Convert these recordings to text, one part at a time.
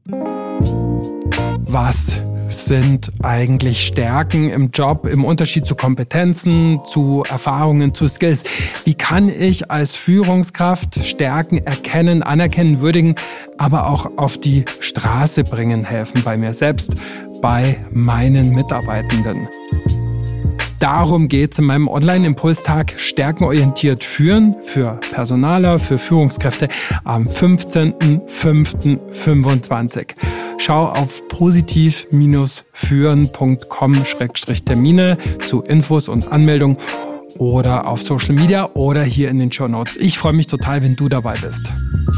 Was sind eigentlich Stärken im Job im Unterschied zu Kompetenzen, zu Erfahrungen, zu Skills? Wie kann ich als Führungskraft Stärken erkennen, anerkennen, würdigen, aber auch auf die Straße bringen, helfen bei mir selbst, bei meinen Mitarbeitenden? Darum geht's in meinem Online-Impulstag Stärkenorientiert führen für Personaler, für Führungskräfte am 15.05.25. Schau auf positiv-führen.com/Termine zu Infos und Anmeldung oder auf Social Media oder hier in den Shownotes. Ich freue mich total, wenn du dabei bist.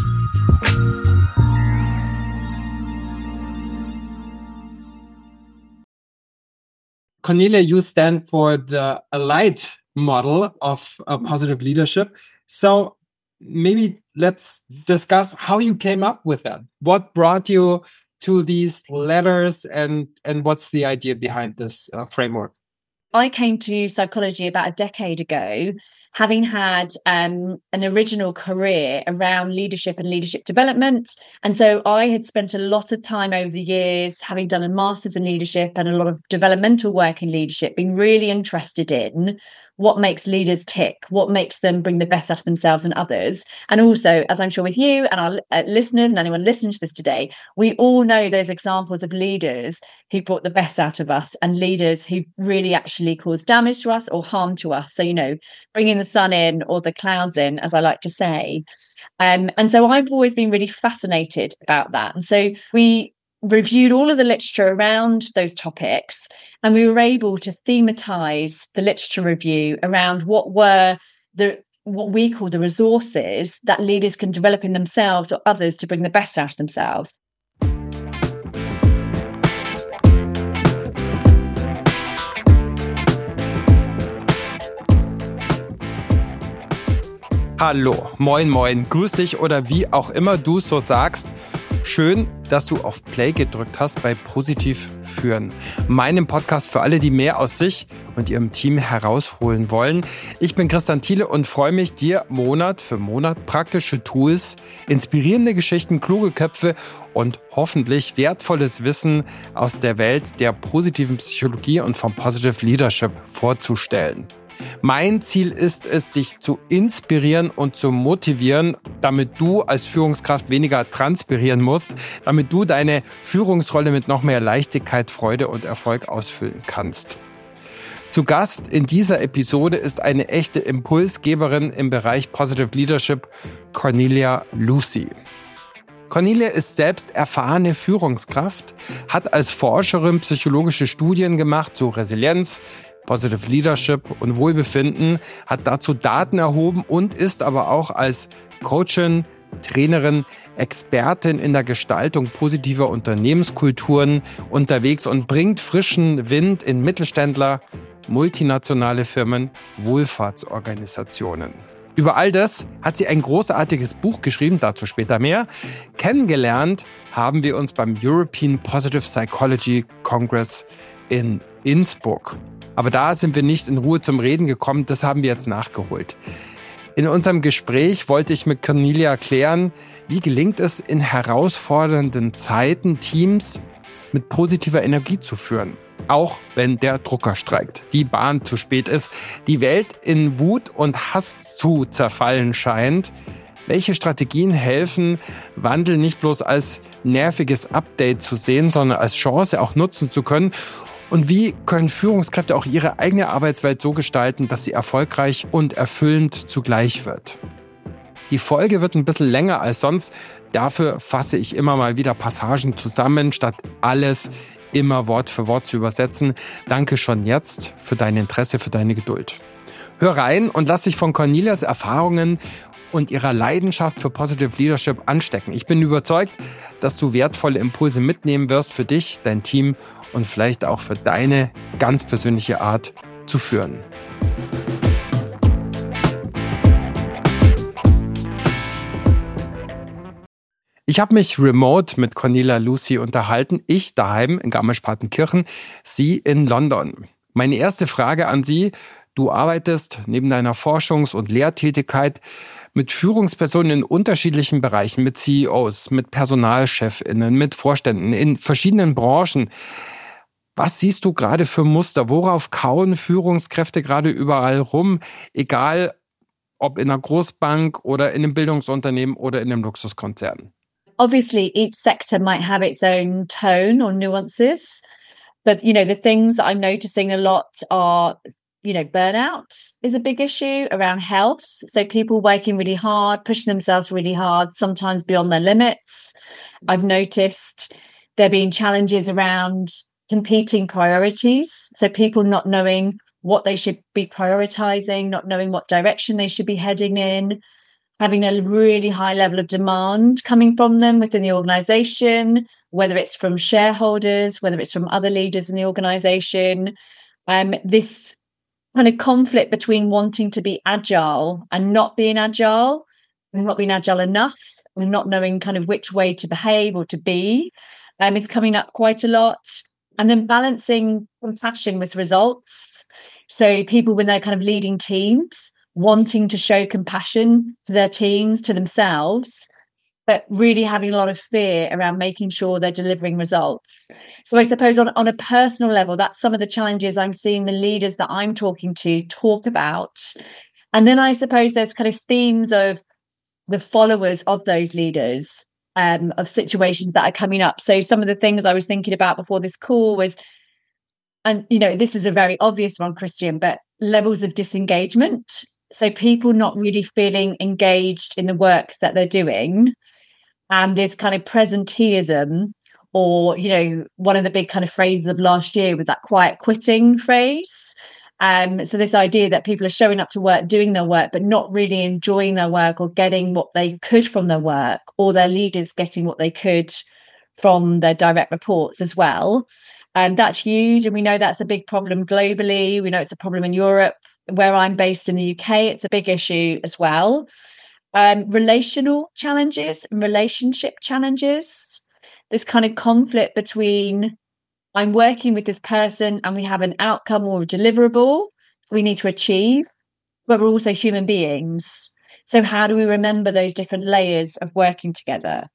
Cornelia, you stand for the Alight model of positive leadership. So maybe let's discuss how you came up with that. What brought you to these letters and what's the idea behind this framework? I came to psychology about a decade ago, having had an original career around leadership and leadership development. And so I had spent a lot of time over the years, having done a master's in leadership and a lot of developmental work in leadership, being really interested in what makes leaders tick, what makes them bring the best out of themselves and others. And also, as I'm sure with you and our listeners and anyone listening to this today, we all know those examples of leaders who brought the best out of us and leaders who really actually caused damage to us or harm to us. So, bringing the sun in or the clouds in, as I like to say. And so I've always been really fascinated about that. And so we reviewed all of the literature around those topics, and we were able to thematize the literature review around what we call the resources that leaders can develop in themselves or others to bring the best out of themselves. Hallo, moin moin, grüß dich oder wie auch immer du so sagst. Schön, dass du auf Play gedrückt hast bei Positiv führen, meinem Podcast für alle, die mehr aus sich und ihrem Team herausholen wollen. Ich bin Christian Thiele und freue mich, dir Monat für Monat praktische Tools, inspirierende Geschichten, kluge Köpfe und hoffentlich wertvolles Wissen aus der Welt der positiven Psychologie und vom Positive Leadership vorzustellen. Mein Ziel ist es, dich zu inspirieren und zu motivieren, damit du als Führungskraft weniger transpirieren musst, damit du deine Führungsrolle mit noch mehr Leichtigkeit, Freude und Erfolg ausfüllen kannst. Zu Gast in dieser Episode ist eine echte Impulsgeberin im Bereich Positive Leadership, Cornelia Lucy. Cornelia ist selbst erfahrene Führungskraft, hat als Forscherin psychologische Studien gemacht zu Resilienz, Positive Leadership und Wohlbefinden, hat dazu Daten erhoben und ist aber auch als Coachin, Trainerin, Expertin in der Gestaltung positiver Unternehmenskulturen unterwegs und bringt frischen Wind in Mittelständler, multinationale Firmen, Wohlfahrtsorganisationen. Über all das hat sie ein großartiges Buch geschrieben, dazu später mehr. Kennengelernt haben wir uns beim European Positive Psychology Congress in Innsbruck. Aber da sind wir nicht in Ruhe zum Reden gekommen, das haben wir jetzt nachgeholt. In unserem Gespräch wollte ich mit Cornelia klären, wie gelingt es in herausfordernden Zeiten, Teams mit positiver Energie zu führen. Auch wenn der Drucker streikt, die Bahn zu spät ist, die Welt in Wut und Hass zu zerfallen scheint. Welche Strategien helfen, Wandel nicht bloß als nerviges Update zu sehen, sondern als Chance auch nutzen zu können? Und wie können Führungskräfte auch ihre eigene Arbeitswelt so gestalten, dass sie erfolgreich und erfüllend zugleich wird? Die Folge wird ein bisschen länger als sonst. Dafür fasse ich immer mal wieder Passagen zusammen, statt alles immer Wort für Wort zu übersetzen. Danke schon jetzt für dein Interesse, für deine Geduld. Hör rein und lass dich von Cornelias Erfahrungen und ihrer Leidenschaft für Positive Leadership anstecken. Ich bin überzeugt, dass du wertvolle Impulse mitnehmen wirst für dich, dein Team und vielleicht auch für deine ganz persönliche Art zu führen. Ich habe mich remote mit Cornelia Lucy unterhalten, ich daheim in Garmisch-Partenkirchen, sie in London. Meine erste Frage an Sie: Du arbeitest neben deiner Forschungs- und Lehrtätigkeit mit Führungspersonen in unterschiedlichen Bereichen, mit CEOs, mit PersonalchefInnen, mit Vorständen in verschiedenen Branchen. Was siehst du gerade für Muster? Worauf kauen Führungskräfte gerade überall rum? Egal, ob in einer Großbank oder in einem Bildungsunternehmen oder in einem Luxuskonzern. Obviously, each sector might have its own tone or nuances. But, the things that I'm noticing a lot are, burnout is a big issue around health. So people working really hard, pushing themselves really hard, sometimes beyond their limits. I've noticed there being challenges around competing priorities. So people not knowing what they should be prioritizing, not knowing what direction they should be heading in, having a really high level of demand coming from them within the organization, whether it's from shareholders, whether it's from other leaders in the organization. This kind of conflict between wanting to be agile and not being agile enough, and not knowing kind of which way to behave or to be, is coming up quite a lot. And then balancing compassion with results. So people, when they're kind of leading teams, wanting to show compassion to their teams, to themselves, but really having a lot of fear around making sure they're delivering results. So I suppose on a personal level, that's some of the challenges I'm seeing the leaders that I'm talking to talk about. And then I suppose there's kind of themes of the followers of those leaders, of situations that are coming up. So some of the things I was thinking about before this call was, and this is a very obvious one, Christian, but levels of disengagement. So people not really feeling engaged in the work that they're doing. And this kind of presenteeism, or, one of the big kind of phrases of last year was that quiet quitting phrase. So this idea that people are showing up to work, doing their work, but not really enjoying their work or getting what they could from their work, or their leaders getting what they could from their direct reports as well. And that's huge. And we know that's a big problem globally. We know it's a problem in Europe. Where I'm based in the UK, it's a big issue as well. Relational challenges and relationship challenges. This kind of conflict between, I'm working with this person and we have an outcome or a deliverable we need to achieve, but we're also human beings. So how do we remember those different layers of working together?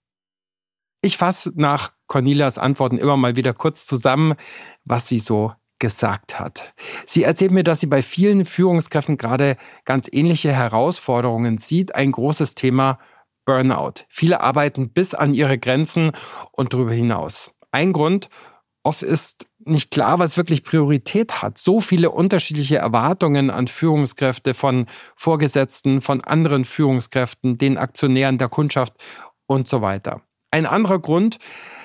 Ich fasse nach Cornelias Antworten immer mal wieder kurz zusammen, was sie so gesagt hat. Sie erzählt mir, dass sie bei vielen Führungskräften gerade ganz ähnliche Herausforderungen sieht. Ein großes Thema: Burnout. Viele arbeiten bis an ihre Grenzen und darüber hinaus. Ein Grund: oft ist nicht klar, was wirklich Priorität hat. So viele unterschiedliche Erwartungen an Führungskräfte von Vorgesetzten, von anderen Führungskräften, den Aktionären, der Kundschaft und so weiter. Ein anderer Grund: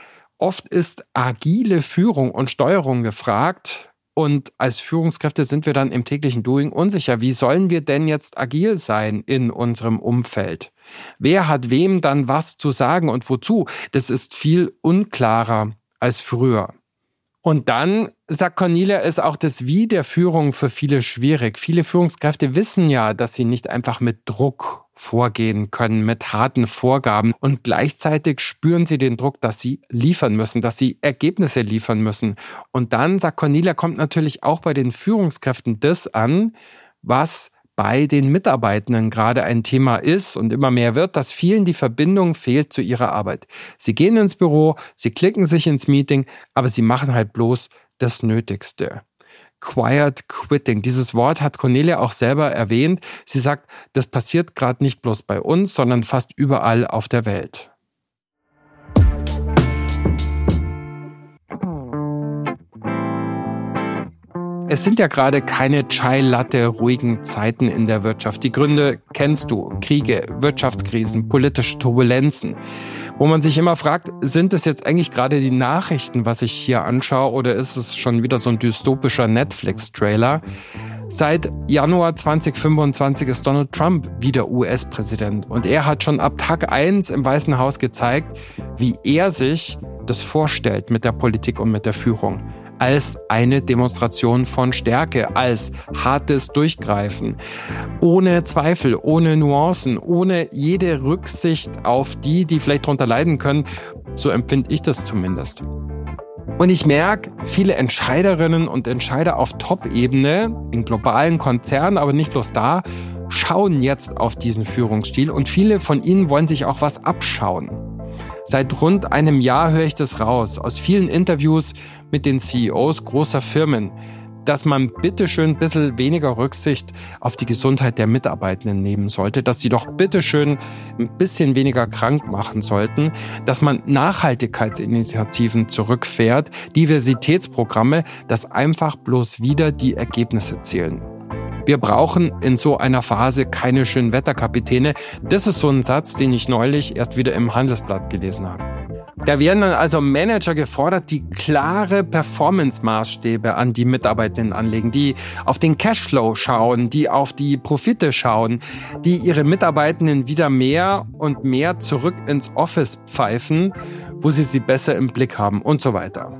oft ist agile Führung und Steuerung gefragt. Und als Führungskräfte sind wir dann im täglichen Doing unsicher. Wie sollen wir denn jetzt agil sein in unserem Umfeld? Wer hat wem dann was zu sagen und wozu? Das ist viel unklarer als früher. Und dann, sagt Cornelia, ist auch das Wie der Führung für viele schwierig. Viele Führungskräfte wissen ja, dass sie nicht einfach mit Druck vorgehen können, mit harten Vorgaben. Und gleichzeitig spüren sie den Druck, dass sie liefern müssen, dass sie Ergebnisse liefern müssen. Und dann, sagt Cornelia, kommt natürlich auch bei den Führungskräften das an, was bei den Mitarbeitenden gerade ein Thema ist und immer mehr wird, dass vielen die Verbindung fehlt zu ihrer Arbeit. Sie gehen ins Büro, sie klicken sich ins Meeting, aber sie machen halt bloß das Nötigste. Quiet Quitting, dieses Wort hat Cornelia auch selber erwähnt. Sie sagt, das passiert gerade nicht bloß bei uns, sondern fast überall auf der Welt. Es sind ja gerade keine Chai-Latte-ruhigen Zeiten in der Wirtschaft. Die Gründe kennst du: Kriege, Wirtschaftskrisen, politische Turbulenzen. Wo man sich immer fragt, sind es jetzt eigentlich gerade die Nachrichten, was ich hier anschaue, oder ist es schon wieder so ein dystopischer Netflix-Trailer? Seit Januar 2025 ist Donald Trump wieder US-Präsident. Und er hat schon ab Tag 1 im Weißen Haus gezeigt, wie er sich das vorstellt mit der Politik und mit der Führung. Als eine Demonstration von Stärke, als hartes Durchgreifen. Ohne Zweifel, ohne Nuancen, ohne jede Rücksicht auf die vielleicht darunter leiden können. So empfinde ich das zumindest. Und ich merke, viele Entscheiderinnen und Entscheider auf Top-Ebene, in globalen Konzernen, aber nicht bloß da, schauen jetzt auf diesen Führungsstil und viele von ihnen wollen sich auch was abschauen. Seit rund einem Jahr höre ich das raus, aus vielen Interviews mit den CEOs großer Firmen, dass man bitteschön ein bisschen weniger Rücksicht auf die Gesundheit der Mitarbeitenden nehmen sollte, dass sie doch bitteschön ein bisschen weniger krank machen sollten, dass man Nachhaltigkeitsinitiativen zurückfährt, Diversitätsprogramme, dass einfach bloß wieder die Ergebnisse zählen. Wir brauchen in so einer Phase keine Schönwetterkapitäne. Das ist so ein Satz, den ich neulich erst wieder im Handelsblatt gelesen habe. Da werden dann also Manager gefordert, die klare Performance-Maßstäbe an die Mitarbeitenden anlegen, die auf den Cashflow schauen, die auf die Profite schauen, die ihre Mitarbeitenden wieder mehr und mehr zurück ins Office pfeifen, wo sie besser im Blick haben und so weiter.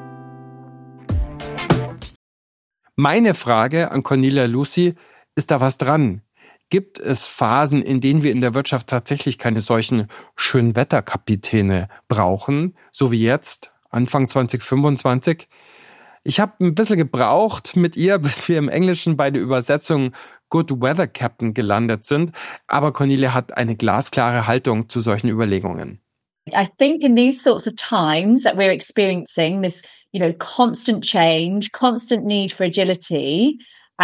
Meine Frage an Cornelia Lucy, ist da was dran? Gibt es Phasen, in denen wir in der Wirtschaft tatsächlich keine solchen Schönwetterkapitäne brauchen, so wie jetzt, Anfang 2025? Ich habe ein bisschen gebraucht mit ihr, bis wir im Englischen bei der Übersetzung Good Weather Captain gelandet sind, aber Cornelia hat eine glasklare Haltung zu solchen Überlegungen. I think in these sorts of times that we're experiencing this, constant change, constant need for agility,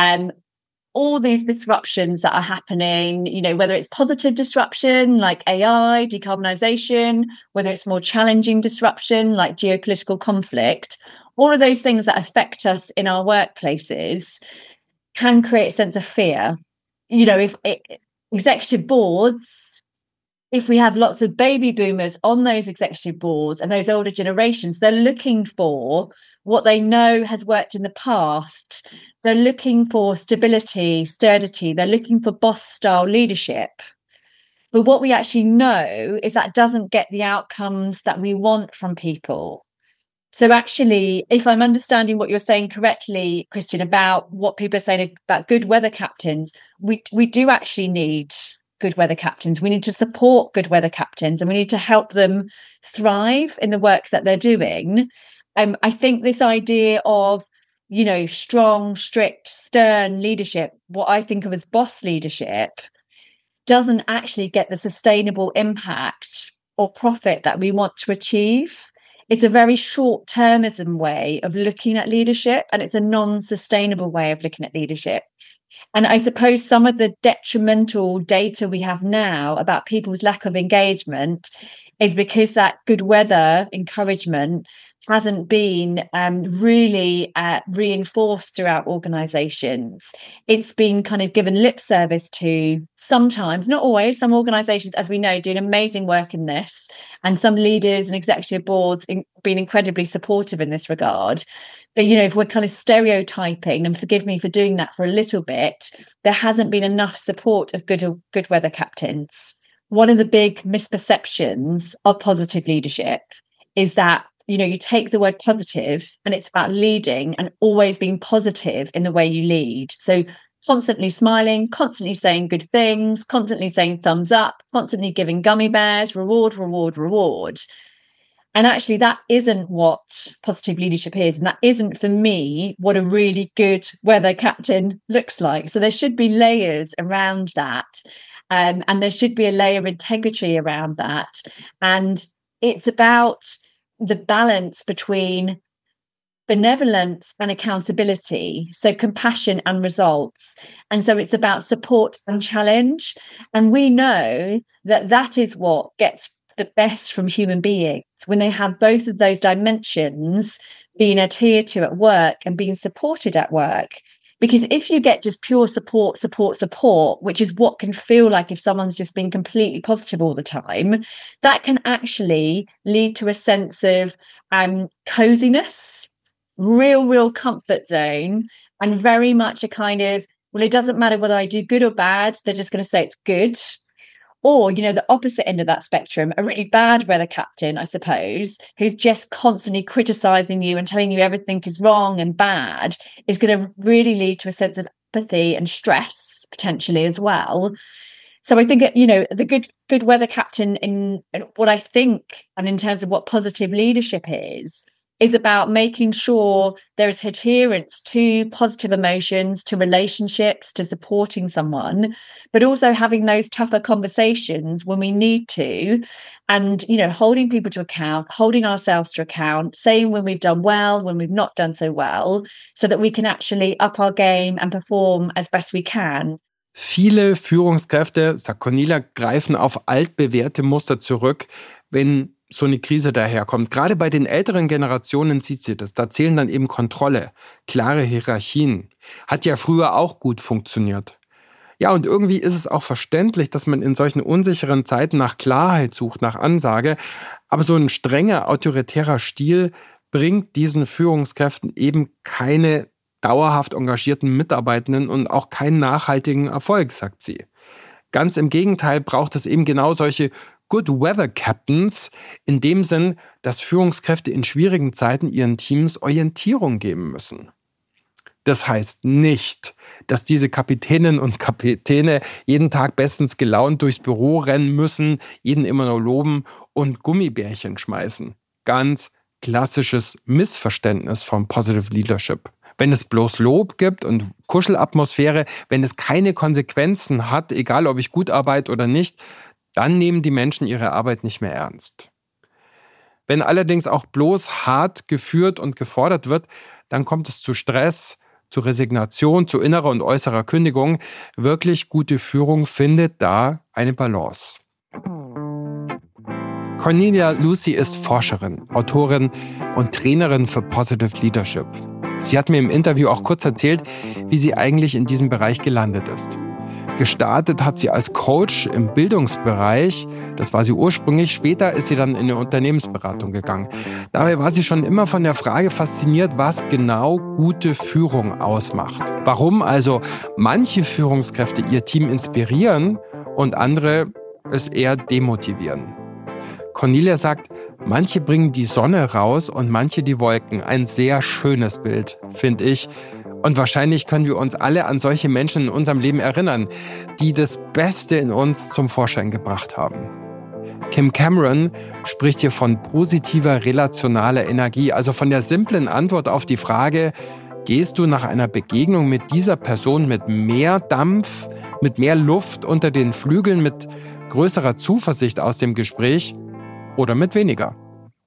all these disruptions that are happening, whether it's positive disruption like AI, decarbonisation, whether it's more challenging disruption like geopolitical conflict, all of those things that affect us in our workplaces can create a sense of fear. If executive boards, if we have lots of baby boomers on those executive boards and those older generations, they're looking for what they know has worked in the past. They're looking for stability, sturdity. They're looking for boss-style leadership. But what we actually know is that doesn't get the outcomes that we want from people. So actually, if I'm understanding what you're saying correctly, Christian, about what people are saying about good weather captains, we do actually need good weather captains. We need to support good weather captains and we need to help them thrive in the work that they're doing. I think this idea of, strong, strict, stern leadership, what I think of as boss leadership, doesn't actually get the sustainable impact or profit that we want to achieve. It's a very short-termism way of looking at leadership, and it's a non-sustainable way of looking at leadership. And I suppose some of the detrimental data we have now about people's lack of engagement is because that good weather encouragement hasn't been really reinforced throughout organisations. It's been kind of given lip service to sometimes, not always. Some organisations, as we know, doing amazing work in this, and some leaders and executive boards been incredibly supportive in this regard. But, if we're kind of stereotyping, and forgive me for doing that for a little bit, there hasn't been enough support of good weather captains. One of the big misperceptions of positive leadership is that, you take the word positive and it's about leading and always being positive in the way you lead. So constantly smiling, constantly saying good things, constantly saying thumbs up, constantly giving gummy bears, reward, reward, reward. And actually, that isn't what positive leadership is. And that isn't, for me, what a really good weather captain looks like. So there should be layers around that. And there should be a layer of integrity around that. And it's about the balance between benevolence and accountability, so compassion and results. And so it's about support and challenge. And we know that that is what gets the best from human beings, when they have both of those dimensions being adhered to at work and being supported at work. Because if you get just pure support, which is what can feel like if someone's just been completely positive all the time, that can actually lead to a sense of coziness, real comfort zone, and very much a kind of, well, it doesn't matter whether I do good or bad, they're just going to say it's good. Or, the opposite end of that spectrum, a really bad weather captain, I suppose, who's just constantly criticising you and telling you everything is wrong and bad, is going to really lead to a sense of apathy and stress, potentially, as well. So I think, the good weather captain, in what I think, and in terms of what positive leadership is is about making sure there is adherence to positive emotions, to relationships, to supporting someone, but also having those tougher conversations when we need to, and, holding people to account, holding ourselves to account, saying when we've done well, when we've not done so well, so that we can actually up our game and perform as best we can. Viele Führungskräfte, sagt Cornelia, greifen auf altbewährte Muster zurück, wenn so eine Krise daherkommt. Gerade bei den älteren Generationen sieht sie das. Da zählen dann eben Kontrolle, klare Hierarchien. Hat ja früher auch gut funktioniert. Ja, und irgendwie ist es auch verständlich, dass man in solchen unsicheren Zeiten nach Klarheit sucht, nach Ansage. Aber so ein strenger, autoritärer Stil bringt diesen Führungskräften eben keine dauerhaft engagierten Mitarbeitenden und auch keinen nachhaltigen Erfolg, sagt sie. Ganz im Gegenteil braucht es eben genau solche Good Weather Captains, in dem Sinn, dass Führungskräfte in schwierigen Zeiten ihren Teams Orientierung geben müssen. Das heißt nicht, dass diese Kapitäninnen und Kapitäne jeden Tag bestens gelaunt durchs Büro rennen müssen, jeden immer nur loben und Gummibärchen schmeißen. Ganz klassisches Missverständnis von Positive Leadership. Wenn es bloß Lob gibt und Kuschelatmosphäre, wenn es keine Konsequenzen hat, egal ob ich gut arbeite oder nicht, dann nehmen die Menschen ihre Arbeit nicht mehr ernst. Wenn allerdings auch bloß hart geführt und gefordert wird, dann kommt es zu Stress, zu Resignation, zu innerer und äußerer Kündigung. Wirklich gute Führung findet da eine Balance. Cornelia Lucy ist Forscherin, Autorin und Trainerin für Positive Leadership. Sie hat mir im Interview auch kurz erzählt, wie sie eigentlich in diesem Bereich gelandet ist. Gestartet hat sie als Coach im Bildungsbereich, das war sie ursprünglich, später ist sie dann in eine Unternehmensberatung gegangen. Dabei war sie schon immer von der Frage fasziniert, was genau gute Führung ausmacht. Warum also manche Führungskräfte ihr Team inspirieren und andere es eher demotivieren. Cornelia sagt, manche bringen die Sonne raus und manche die Wolken. Ein sehr schönes Bild, finde ich. Und wahrscheinlich können wir uns alle an solche Menschen in unserem Leben erinnern, die das Beste in uns zum Vorschein gebracht haben. Kim Cameron spricht hier von positiver relationaler Energie, also von der simplen Antwort auf die Frage, gehst du nach einer Begegnung mit dieser Person mit mehr Dampf, mit mehr Luft unter den Flügeln, mit größerer Zuversicht aus dem Gespräch oder mit weniger?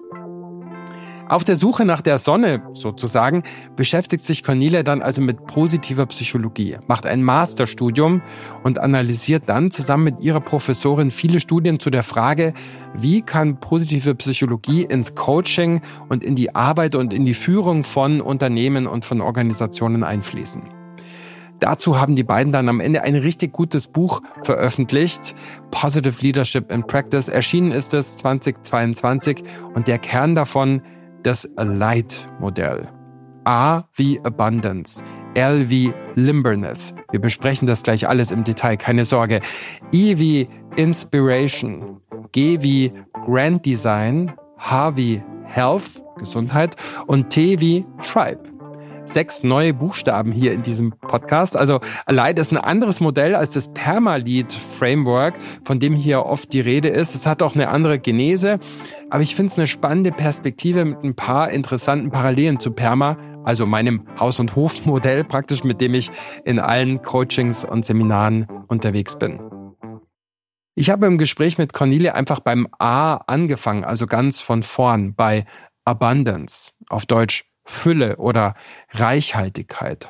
Auf der Suche nach der Sonne, sozusagen, beschäftigt sich Cornelia dann also mit positiver Psychologie, macht ein Masterstudium und analysiert dann zusammen mit ihrer Professorin viele Studien zu der Frage, wie kann positive Psychologie ins Coaching und in die Arbeit und in die Führung von Unternehmen und von Organisationen einfließen. Dazu haben die beiden dann am Ende ein richtig gutes Buch veröffentlicht, Positive Leadership in Practice. Erschienen ist es 2022 und der Kern davon das Alight-Modell. A wie Abundance, L wie Limberness. Wir besprechen das gleich alles im Detail, keine Sorge. I wie Inspiration, G wie Grand Design, H wie Health, Gesundheit und T wie Tribe. 6 neue Buchstaben hier in diesem Podcast. Also Alight ist ein anderes Modell als das Perma-Lead-Framework, von dem hier oft die Rede ist. Es hat auch eine andere Genese, aber ich finde es eine spannende Perspektive mit ein paar interessanten Parallelen zu Perma, also meinem Haus- und Hofmodell praktisch, mit dem ich in allen Coachings und Seminaren unterwegs bin. Ich habe im Gespräch mit Cornelia einfach beim A angefangen, also ganz von vorn, bei Abundance, auf Deutsch Fülle oder Reichhaltigkeit.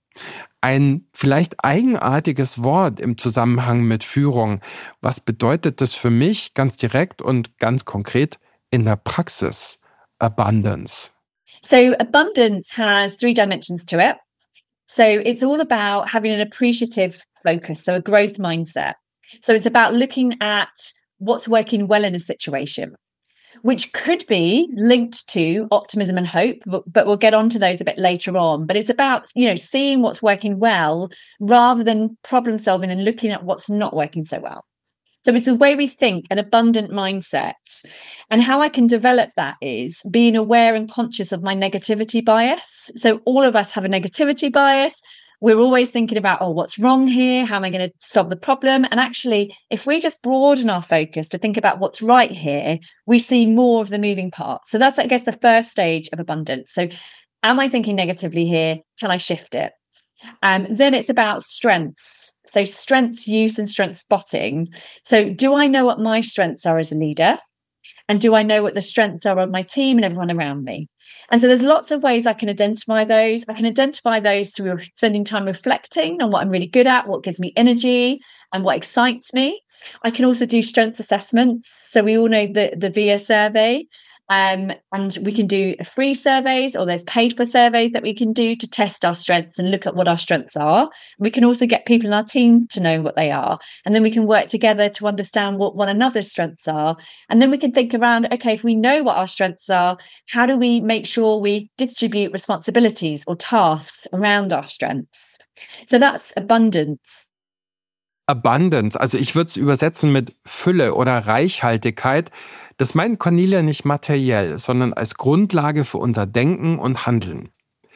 Ein vielleicht eigenartiges Wort im Zusammenhang mit Führung. Was bedeutet das für mich ganz direkt und ganz konkret in der Praxis? Abundance. So abundance has 3 dimensions to it. So it's all about having an appreciative focus, so a growth mindset. So it's about looking at what's working well in a situation, which could be linked to optimism and hope, but we'll get onto those a bit later on. But it's about, seeing what's working well rather than problem solving and looking at what's not working so well. So it's the way we think, an abundant mindset. And how I can develop that is being aware and conscious of my negativity bias. So all of us have a negativity bias. we're always thinking about, oh, what's wrong here? How am I going to solve the problem? And actually, if we just broaden our focus to think about what's right here, we see more of the moving parts. So that's, I guess, the first stage of abundance. So am I thinking negatively here? Can I shift it? Then it's about strengths. So strengths use and strength spotting. So do I know what my strengths are as a leader? And do I know what the strengths are of my team and everyone around me? And so there's lots of ways I can identify those. I can identify those through spending time reflecting on what I'm really good at, what gives me energy and what excites me. I can also do strengths assessments. So we all know the VIA survey. And we can do free surveys, or there's paid for surveys that we can do to test our strengths and look at what our strengths are. We can also get people in our team to know what they are. And then we can work together to understand what one another's strengths are. And then we can think around, okay, if we know what our strengths are, how do we make sure we distribute responsibilities or tasks around our strengths? So that's abundance. Abundance, also ich würde es übersetzen mit Fülle oder Reichhaltigkeit. Das meint Cornelia nicht materiell, sondern als Grundlage für unser Denken und Handeln.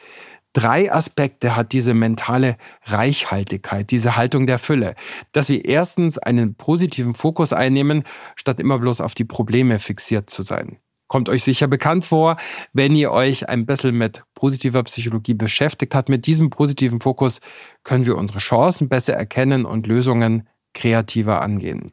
3 Aspekte hat diese mentale Reichhaltigkeit, diese Haltung der Fülle. Dass wir erstens einen positiven Fokus einnehmen, statt immer bloß auf die Probleme fixiert zu sein. Kommt euch sicher bekannt vor, wenn ihr euch ein bisschen mit positiver Psychologie beschäftigt habt. Mit diesem positiven Fokus können wir unsere Chancen besser erkennen und Lösungen kreativer angehen.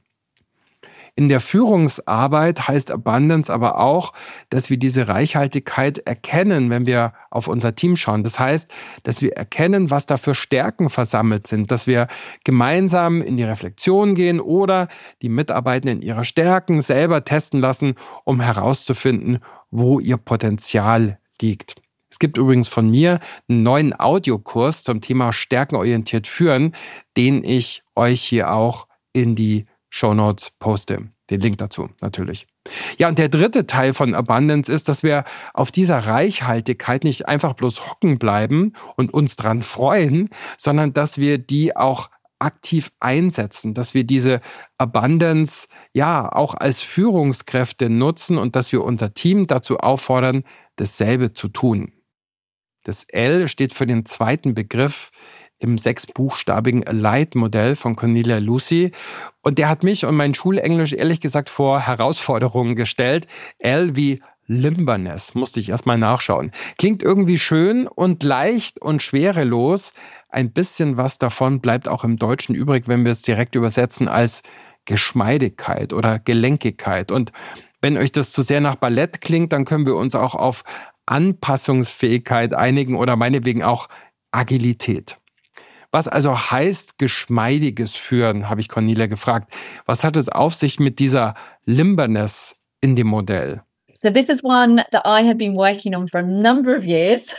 In der Führungsarbeit heißt Abundance aber auch, dass wir diese Reichhaltigkeit erkennen, wenn wir auf unser Team schauen. Das heißt, dass wir erkennen, was da für Stärken versammelt sind, dass wir gemeinsam in die Reflexion gehen oder die Mitarbeitenden ihre Stärken selber testen lassen, um herauszufinden, wo ihr Potenzial liegt. Es gibt übrigens von mir einen neuen Audiokurs zum Thema stärkenorientiert führen, den ich euch hier auch in die Shownotes poste. Den Link dazu natürlich. Ja, und der dritte Teil von Abundance ist, dass wir auf dieser Reichhaltigkeit nicht einfach bloß hocken bleiben und uns dran freuen, sondern dass wir die auch aktiv einsetzen, dass wir diese Abundance ja auch als Führungskräfte nutzen und dass wir unser Team dazu auffordern, dasselbe zu tun. Das L steht für den zweiten Begriff im 6-buchstabigen Alight-Modell von Cornelia Lucy. Und der hat mich und mein Schulenglisch ehrlich gesagt vor Herausforderungen gestellt. L wie Limberness, musste ich erstmal nachschauen. Klingt irgendwie schön und leicht und schwerelos. Ein bisschen was davon bleibt auch im Deutschen übrig, wenn wir es direkt übersetzen als Geschmeidigkeit oder Gelenkigkeit. Und wenn euch das zu sehr nach Ballett klingt, dann können wir uns auch auf Anpassungsfähigkeit einigen oder meinetwegen auch Agilität. Was also heißt geschmeidiges Führen, habe ich Cornelia gefragt. Was hat es auf sich mit dieser Limberness in dem Modell? So this is one that I have been working on for a number of years.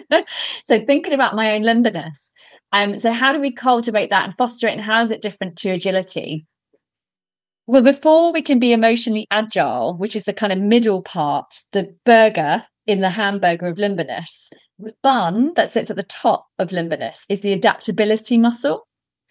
So thinking about my own limberness. So how do we cultivate that and foster it, and how is it different to agility? Well, before we can be emotionally agile, which is the kind of middle part, the burger in the hamburger of limberness, the bun that sits at the top of limberness is the adaptability muscle.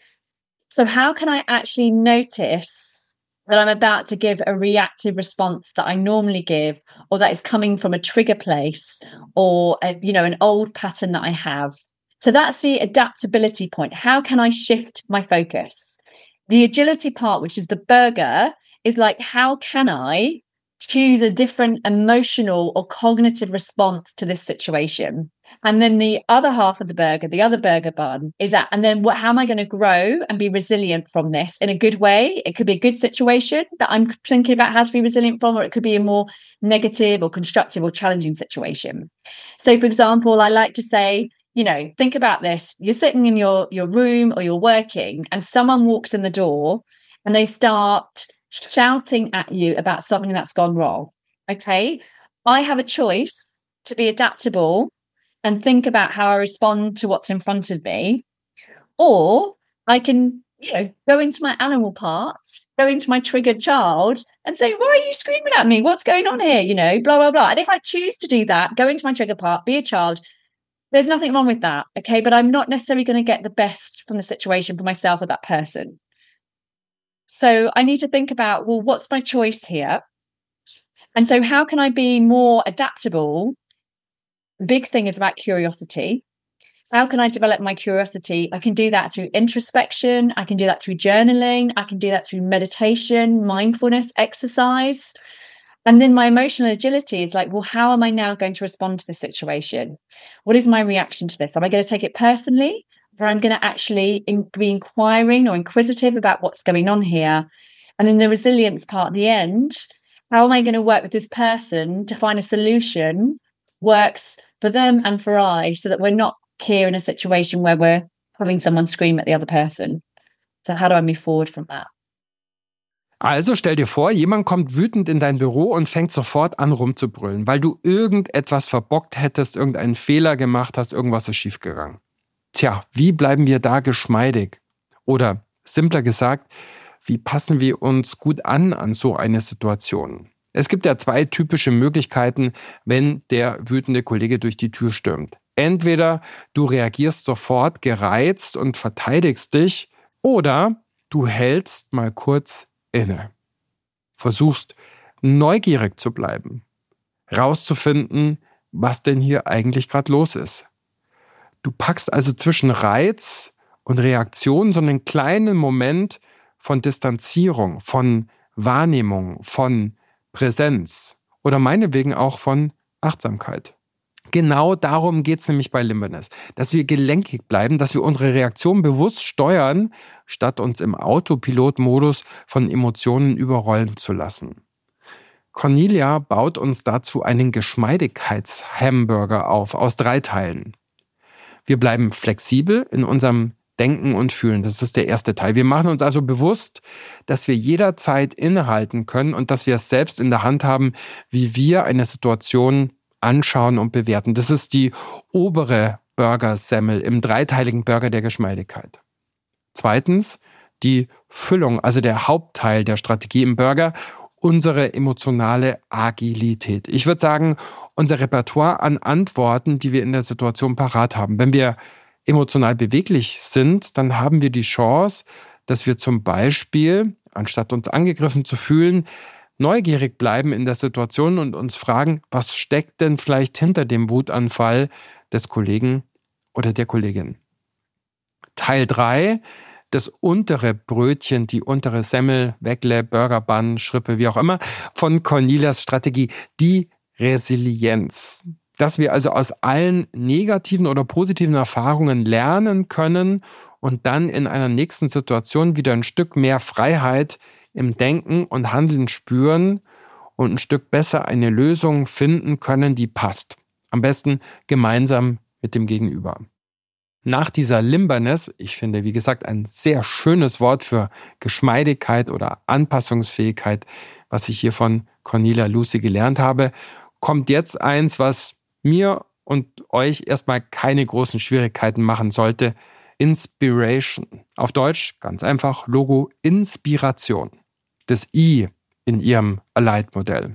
So how can I actually notice that I'm about to give a reactive response that I normally give, or that is coming from a trigger place, or an old pattern that I have? So that's the adaptability point. How can I shift my focus? The agility part, which is the burger, is like, how can I choose a different emotional or cognitive response to this situation? And then the other half of the burger, the other burger bun, is that, and then how am I going to grow and be resilient from this in a good way? It could be a good situation that I'm thinking about how to be resilient from, or it could be a more negative or constructive or challenging situation. So, for example, I like to say, think about this. You're sitting in your room or you're working, and someone walks in the door and they start shouting at you about something that's gone wrong. Okay. I have a choice to be adaptable and think about how I respond to what's in front of me. Or I can, go into my animal parts, go into my triggered child and say, why are you screaming at me? What's going on here? Blah, blah, blah. And if I choose to do that, go into my trigger part, be a child, there's nothing wrong with that. Okay. But I'm not necessarily going to get the best from the situation for myself or that person. So I need to think about, well, what's my choice here? And so how can I be more adaptable? The big thing is about curiosity. How can I develop my curiosity? I can do that through introspection. I can do that through journaling. I can do that through meditation, mindfulness, exercise. And then my emotional agility is like, well, how am I now going to respond to this situation? What is my reaction to this? Am I going to take it personally? Or I'm going to actually be inquiring or inquisitive about what's going on here? And then the resilience part at the end, how am I going to work with this person to find a solution works for them and for I, so that we're not here in a situation where we're having someone scream at the other person? So how do I move forward from that? Also stell dir vor, jemand kommt wütend in dein Büro und fängt sofort an rumzubrüllen, weil du irgendetwas verbockt hättest, irgendeinen Fehler gemacht hast, irgendwas ist schiefgegangen. Tja, wie bleiben wir da geschmeidig? Oder simpler gesagt, wie passen wir uns gut an so eine Situation? Es gibt ja 2 typische Möglichkeiten, wenn der wütende Kollege durch die Tür stürmt. Entweder du reagierst sofort gereizt und verteidigst dich, oder du hältst mal kurz inne. Versuchst neugierig zu bleiben, rauszufinden, was denn hier eigentlich gerade los ist. Du packst also zwischen Reiz und Reaktion so einen kleinen Moment von Distanzierung, von Wahrnehmung, von Präsenz oder meinetwegen auch von Achtsamkeit. Genau darum geht es nämlich bei Limberness, dass wir gelenkig bleiben, dass wir unsere Reaktion bewusst steuern, statt uns im Autopilot-Modus von Emotionen überrollen zu lassen. Cornelia baut uns dazu einen Geschmeidigkeitshamburger auf aus 3 Teilen. Wir bleiben flexibel in unserem Denken und Fühlen. Das ist der erste Teil. Wir machen uns also bewusst, dass wir jederzeit innehalten können und dass wir es selbst in der Hand haben, wie wir eine Situation anschauen und bewerten. Das ist die obere Burger-Semmel im 3-teiligen Burger der Geschmeidigkeit. Zweitens, die Füllung, also der Hauptteil der Strategie im Burger, unsere emotionale Agilität. Ich würde sagen, unser Repertoire an Antworten, die wir in der Situation parat haben. Wenn wir emotional beweglich sind, dann haben wir die Chance, dass wir zum Beispiel, anstatt uns angegriffen zu fühlen, neugierig bleiben in der Situation und uns fragen, was steckt denn vielleicht hinter dem Wutanfall des Kollegen oder der Kollegin. Teil 3, das untere Brötchen, die untere Semmel, Weckle, Burger Bun, Schrippe, wie auch immer, von Cornelias Strategie, die Resilienz. Dass wir also aus allen negativen oder positiven Erfahrungen lernen können und dann in einer nächsten Situation wieder ein Stück mehr Freiheit im Denken und Handeln spüren und ein Stück besser eine Lösung finden können, die passt. Am besten gemeinsam mit dem Gegenüber. Nach dieser Limberness, ich finde, wie gesagt, ein sehr schönes Wort für Geschmeidigkeit oder Anpassungsfähigkeit, was ich hier von Cornelia Lucy gelernt habe, kommt jetzt eins, was mir und euch erstmal keine großen Schwierigkeiten machen sollte. Inspiration. Auf Deutsch ganz einfach Logo Inspiration. Das I in ihrem Alight-Modell.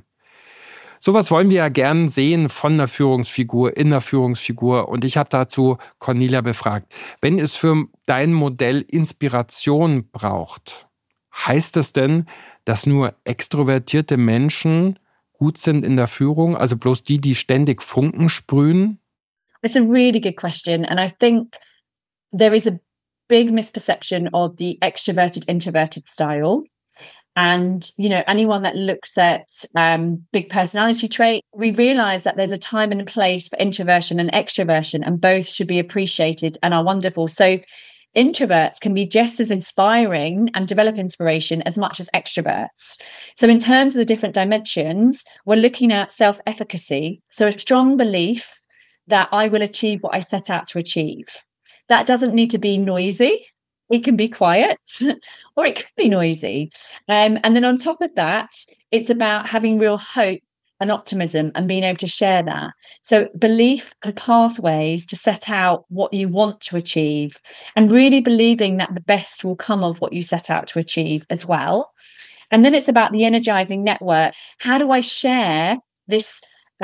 Sowas wollen wir ja gern sehen von einer Führungsfigur, in einer Führungsfigur. Und ich habe dazu Cornelia befragt. Wenn es für dein Modell Inspiration braucht, heißt das denn, dass nur extrovertierte Menschen gut sind in der Führung? Also bloß die ständig Funken sprühen? It's a really good question. And I think there is a big misperception of the extroverted, introverted style. And, you know, anyone that looks at big personality trait, we realize that there's a time and a place for introversion and extroversion, and both should be appreciated and are wonderful. So introverts can be just as inspiring and develop inspiration as much as extroverts. So in terms of the different dimensions, we're looking at self-efficacy. So a strong belief that I will achieve what I set out to achieve. That doesn't need to be noisy. It can be quiet or it could be noisy. And then on top of that, it's about having real hope and optimism and being able to share that. So belief and pathways to set out what you want to achieve and really believing that the best will come of what you set out to achieve as well. And then it's about the energizing network. How do I share this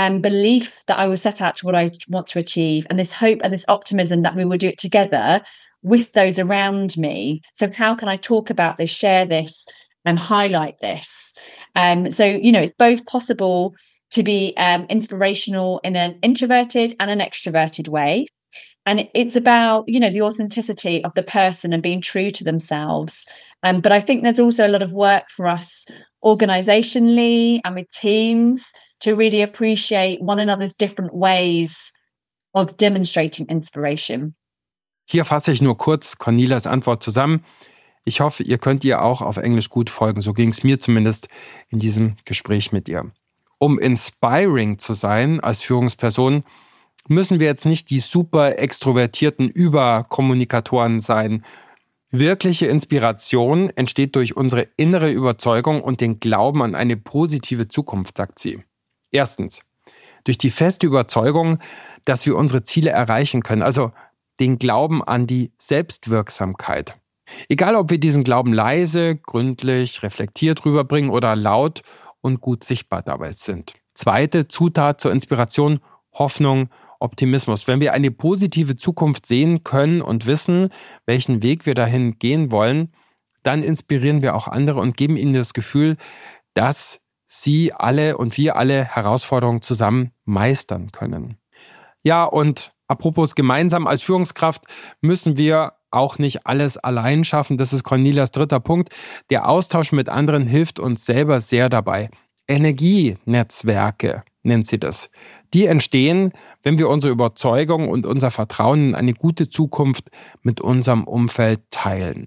belief that I will set out to what I want to achieve and this hope and this optimism that we will do it together with those around me? So how can I talk about this, share this, and highlight this? So, you know, it's both possible to be inspirational in an introverted and an extroverted way. And it's about, the authenticity of the person and being true to themselves. But I think there's also a lot of work for us organizationally and with teams to really appreciate one another's different ways of demonstrating inspiration. Hier fasse ich nur kurz Cornelias Antwort zusammen. Ich hoffe, ihr könnt ihr auch auf Englisch gut folgen. So ging es mir zumindest in diesem Gespräch mit ihr. Um inspiring zu sein als Führungsperson, müssen wir jetzt nicht die super extrovertierten Überkommunikatoren sein. Wirkliche Inspiration entsteht durch unsere innere Überzeugung und den Glauben an eine positive Zukunft, sagt sie. Erstens, durch die feste Überzeugung, dass wir unsere Ziele erreichen können, also den Glauben an die Selbstwirksamkeit. Egal, ob wir diesen Glauben leise, gründlich, reflektiert rüberbringen oder laut und gut sichtbar dabei sind. Zweite Zutat zur Inspiration, Hoffnung, Optimismus. Wenn wir eine positive Zukunft sehen können und wissen, welchen Weg wir dahin gehen wollen, dann inspirieren wir auch andere und geben ihnen das Gefühl, dass sie alle und wir alle Herausforderungen zusammen meistern können. Ja, und apropos gemeinsam als Führungskraft müssen wir auch nicht alles allein schaffen. Das ist Cornelias dritter Punkt. Der Austausch mit anderen hilft uns selber sehr dabei. Energienetzwerke nennt sie das. Die entstehen, wenn wir unsere Überzeugung und unser Vertrauen in eine gute Zukunft mit unserem Umfeld teilen.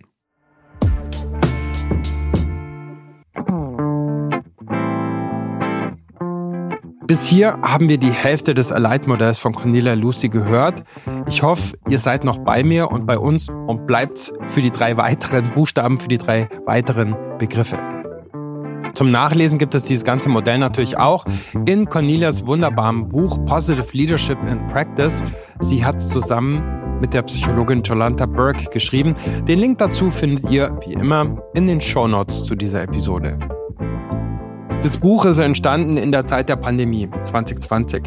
Bis hier haben wir die Hälfte des Alight-Modells von Cornelia Lucy gehört. Ich hoffe, ihr seid noch bei mir und bei uns und bleibt für die 3 weiteren Buchstaben, für die 3 weiteren Begriffe. Zum Nachlesen gibt es dieses ganze Modell natürlich auch in Cornelias wunderbarem Buch Positive Leadership in Practice. Sie hat es zusammen mit der Psychologin Jolanta Burke geschrieben. Den Link dazu findet ihr, wie immer, in den Shownotes zu dieser Episode. Das Buch ist entstanden in der Zeit der Pandemie 2020,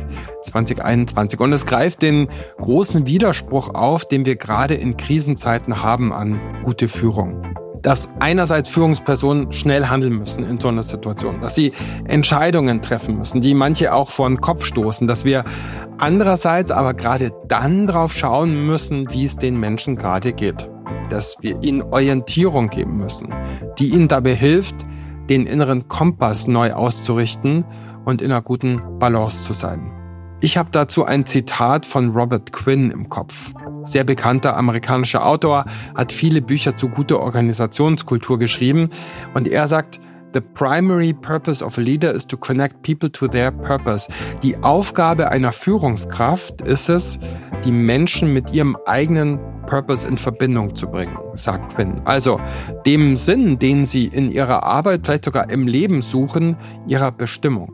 2021 und es greift den großen Widerspruch auf, den wir gerade in Krisenzeiten haben an gute Führung. Dass einerseits Führungspersonen schnell handeln müssen in so einer Situation, dass sie Entscheidungen treffen müssen, die manche auch vor den Kopf stoßen, dass wir andererseits aber gerade dann drauf schauen müssen, wie es den Menschen gerade geht, dass wir ihnen Orientierung geben müssen, die ihnen dabei hilft, den inneren Kompass neu auszurichten und in einer guten Balance zu sein. Ich habe dazu ein Zitat von Robert Quinn im Kopf. Sehr bekannter amerikanischer Autor, hat viele Bücher zu guter Organisationskultur geschrieben und er sagt, "The primary purpose of a leader is to connect people to their purpose." Die Aufgabe einer Führungskraft ist es, die Menschen mit ihrem eigenen Purpose in Verbindung zu bringen, sagt Quinn. Also dem Sinn, den sie in ihrer Arbeit, vielleicht sogar im Leben suchen, ihrer Bestimmung.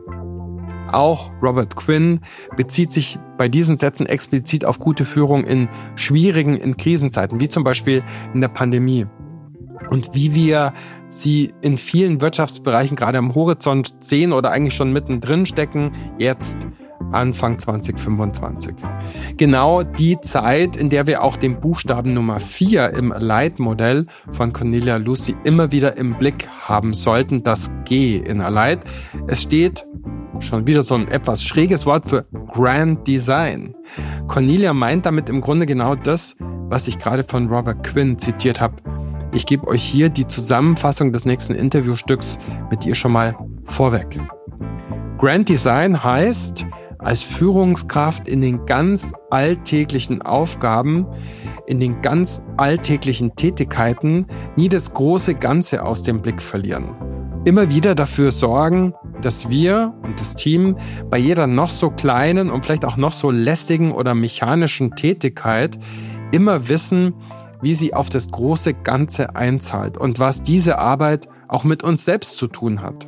Auch Robert Quinn bezieht sich bei diesen Sätzen explizit auf gute Führung in schwierigen, in Krisenzeiten, wie zum Beispiel in der Pandemie. Und wie wir sie in vielen Wirtschaftsbereichen gerade am Horizont sehen oder eigentlich schon mittendrin stecken, jetzt Anfang 2025. Genau die Zeit, in der wir auch den Buchstaben Nummer 4 im Alight-Modell von Cornelia Lucy immer wieder im Blick haben sollten, das G in Alight. Es steht schon wieder so ein etwas schräges Wort für Grand Design. Cornelia meint damit im Grunde genau das, was ich gerade von Robert Quinn zitiert habe. Ich gebe euch hier die Zusammenfassung des nächsten Interviewstücks mit ihr schon mal vorweg. Grand Design heißt, als Führungskraft in den ganz alltäglichen Aufgaben, in den ganz alltäglichen Tätigkeiten nie das große Ganze aus dem Blick verlieren. Immer wieder dafür sorgen, dass wir und das Team bei jeder noch so kleinen und vielleicht auch noch so lästigen oder mechanischen Tätigkeit immer wissen, wie sie auf das große Ganze einzahlt und was diese Arbeit auch mit uns selbst zu tun hat.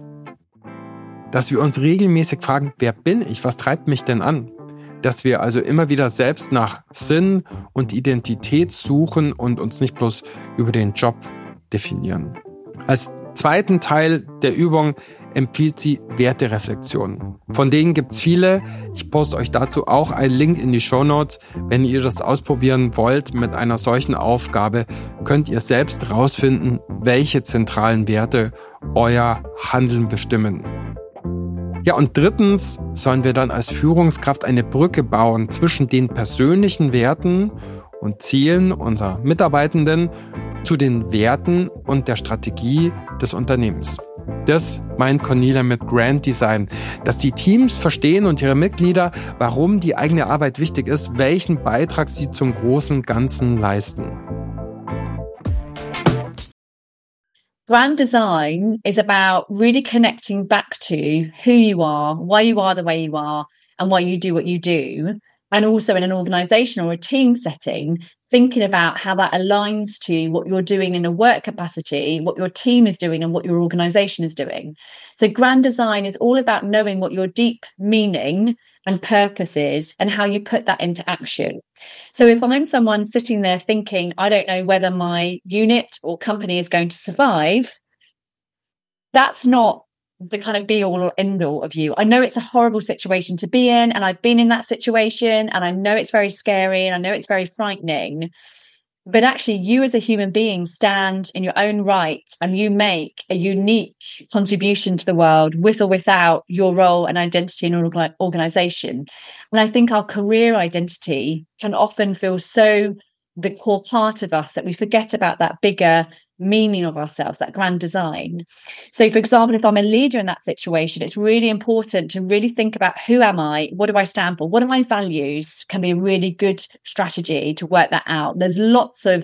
Dass wir uns regelmäßig fragen, wer bin ich, was treibt mich denn an? Dass wir also immer wieder selbst nach Sinn und Identität suchen und uns nicht bloß über den Job definieren. Als zweiten Teil der Übung empfiehlt sie Wertereflexionen. Von denen gibt's viele. Ich poste euch dazu auch einen Link in die Shownotes. Wenn ihr das ausprobieren wollt mit einer solchen Aufgabe, könnt ihr selbst rausfinden, welche zentralen Werte euer Handeln bestimmen. Ja, und drittens sollen wir dann als Führungskraft eine Brücke bauen zwischen den persönlichen Werten und Zielen unserer Mitarbeitenden zu den Werten und der Strategie des Unternehmens. Das meint Cornelia mit Grand Design, dass die Teams verstehen und ihre Mitglieder, warum die eigene Arbeit wichtig ist, welchen Beitrag sie zum großen Ganzen leisten. Grand design is about really connecting back to who you are the way you are, and why you do what you do. And also in an organization or a team setting, thinking about how that aligns to what you're doing in a work capacity, what your team is doing and what your organization is doing. So grand design is all about knowing what your deep meaning and purpose is and how you put that into action. So if I'm someone sitting there thinking, I don't know whether my unit or company is going to survive, that's not the kind of be all or end all of you. I know it's a horrible situation to be in, and I've been in that situation, and I know it's very scary and I know it's very frightening. But actually, you as a human being stand in your own right and you make a unique contribution to the world with or without your role and identity in an organization. And I think our career identity can often feel so the core part of us that we forget about that bigger meaning of ourselves, that grand design. So, for example, if I'm a leader in that situation, it's really important to really think about who am I? What do I stand for? What are my values? Can be a really good strategy to work that out. There's lots of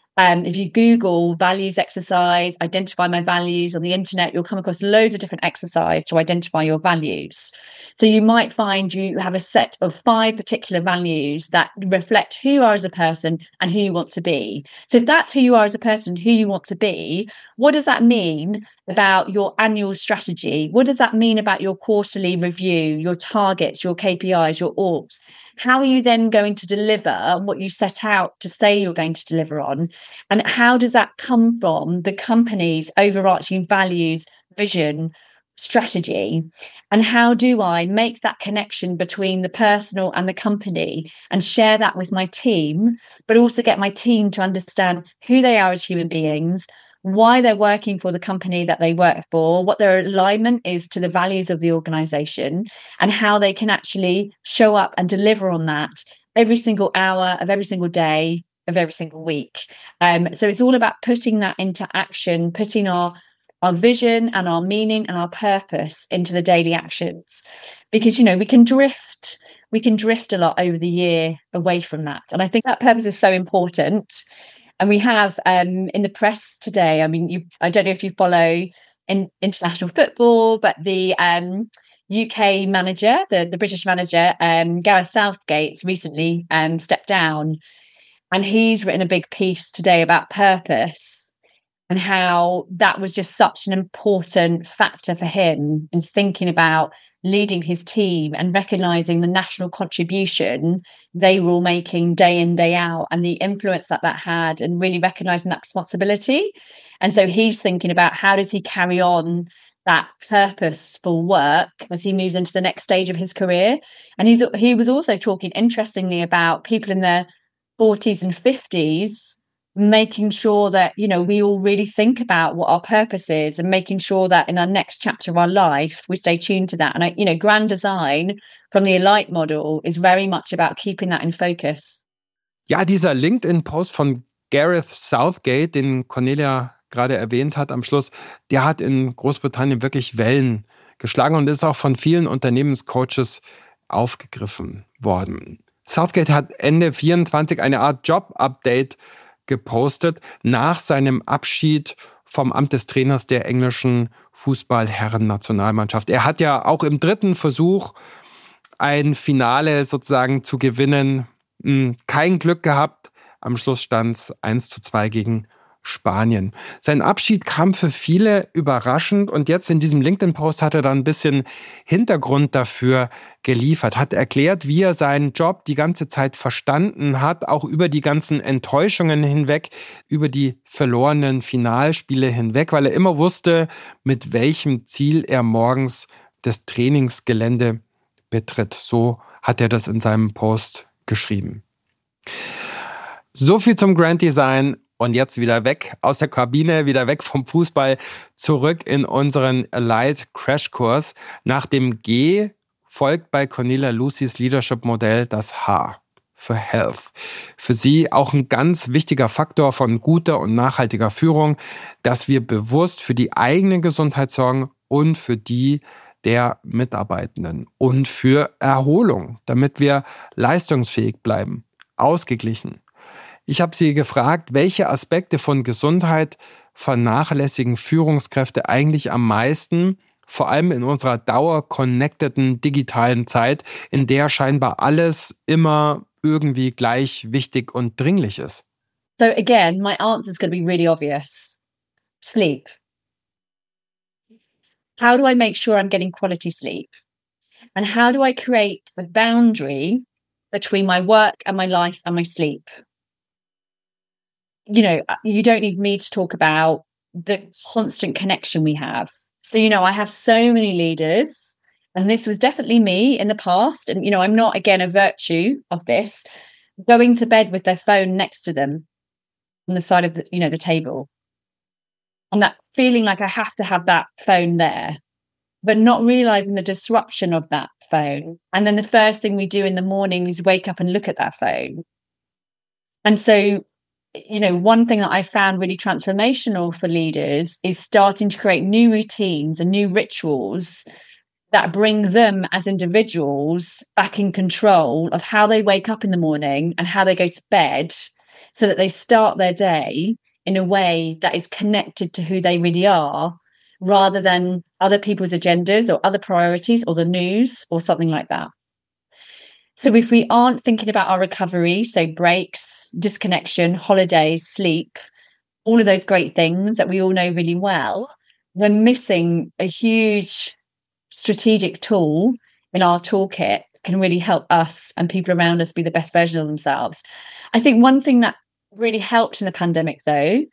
if you Google values exercise, identify my values on the internet, you'll come across loads of different exercises to identify your values. So you might find you have a set of 5 particular values that reflect who you are as a person and who you want to be. So if that's who you are as a person, who you want to be, what does that mean about your annual strategy? What does that mean about your quarterly review, your targets, your KPIs, your orgs? How are you then going to deliver what you set out to say you're going to deliver on? And how does that come from the company's overarching values, vision, strategy? And how do I make that connection between the personal and the company and share that with my team, but also get my team to understand who they are as human beings, why they're working for the company that they work for, what their alignment is to the values of the organization, and how they can actually show up and deliver on that every single hour of every single day of every single week. So it's all about putting that into action, putting our vision and our meaning and our purpose into the daily actions. Because, you know, we can drift a lot over the year away from that. And I think that purpose is so important. And we have in the press today, I mean, I don't know if you follow in international football, but the UK manager, the British manager, Gareth Southgate, recently stepped down. And he's written a big piece today about purpose and how that was just such an important factor for him in thinking about leading his team and recognizing the national contribution they were all making day in, day out, and the influence that had, and really recognizing that responsibility. And so he's thinking about how does he carry on that purposeful work as he moves into the next stage of his career. And he was also talking interestingly about people in their 40s and 50s, making sure that, you know, we all really think about what our purpose is and making sure that in our next chapter of our life, we stay tuned to that. And, grand design from the Alight model is very much about keeping that in focus. Ja, dieser LinkedIn-Post von Gareth Southgate, den Cornelia gerade erwähnt hat am Schluss, der hat in Großbritannien wirklich Wellen geschlagen und ist auch von vielen Unternehmenscoaches aufgegriffen worden. Southgate hat Ende 24 eine Art Job-Update gepostet nach seinem Abschied vom Amt des Trainers der englischen Fußball-Herren-Nationalmannschaft. Er hat ja auch im 3. Versuch ein Finale sozusagen zu gewinnen kein Glück gehabt. Am Schluss stand es 1:2 gegen Spanien. Sein Abschied kam für viele überraschend und jetzt in diesem LinkedIn-Post hat er dann ein bisschen Hintergrund dafür geliefert, hat erklärt, wie er seinen Job die ganze Zeit verstanden hat, auch über die ganzen Enttäuschungen hinweg, über die verlorenen Finalspiele hinweg, weil er immer wusste, mit welchem Ziel er morgens das Trainingsgelände betritt. So hat er das in seinem Post geschrieben. So viel zum Grand Design. Und jetzt wieder weg aus der Kabine, wieder weg vom Fußball, zurück in unseren Alight-Crashkurs. Nach dem G folgt bei Cornelia Lucys Leadership-Modell das H für Health. Für sie auch ein ganz wichtiger Faktor von guter und nachhaltiger Führung, dass wir bewusst für die eigene Gesundheit sorgen und für die der Mitarbeitenden und für Erholung, damit wir leistungsfähig bleiben, ausgeglichen. Ich habe sie gefragt, welche Aspekte von Gesundheit vernachlässigen Führungskräfte eigentlich am meisten, vor allem in unserer dauerconnecteden digitalen Zeit, in der scheinbar alles immer irgendwie gleich wichtig und dringlich ist. So again, my answer is going to be really obvious. Sleep. How do I make sure I'm getting quality sleep? And how do I create the boundary between my work and my life and my sleep? You know, you don't need me to talk about the constant connection we have. So, you know, I have so many leaders, and this was definitely me in the past. And, you know, I'm not, again, a virtue of this, going to bed with their phone next to them on the side of the, you know, the table. And that feeling like I have to have that phone there, but not realizing the disruption of that phone. And then the first thing we do in the morning is wake up and look at that phone. And so, you know, one thing that I found really transformational for leaders is starting to create new routines and new rituals that bring them as individuals back in control of how they wake up in the morning and how they go to bed, so that they start their day in a way that is connected to who they really are, rather than other people's agendas or other priorities or the news or something like that. So if we aren't thinking about our recovery, so breaks, disconnection, holidays, sleep, all of those great things that we all know really well, we're missing a huge strategic tool in our toolkit that can really help us and people around us be the best version of themselves. I think one thing that really helped in the pandemic, though,